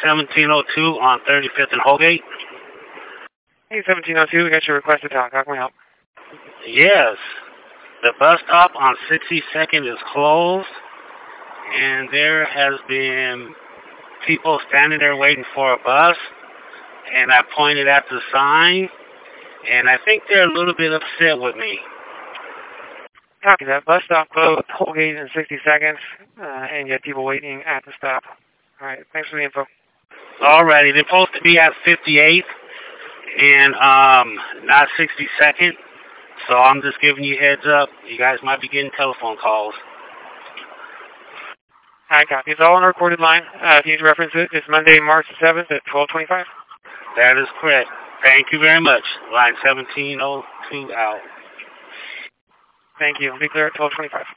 1702 on 35th and Holgate. Hey, 1702, we got your request to talk. How can we help? Yes. The bus stop on 62nd is closed, and there has been people standing there waiting for a bus, and I pointed at the sign, and I think they're a little bit upset with me. Copy that. Bus stop closed, Holgate in 60 seconds, and you have people waiting at the stop. All right, thanks for the info. Alrighty, they're supposed to be at 58th and not 62nd, so I'm just giving you a heads up. You guys might be getting telephone calls. All right, copy. It's all on a recorded line. If you need to reference it, it's Monday, March 7th at 12:25. That is correct. Thank you very much. Line 1702 out. Thank you. Be clear at 12:25.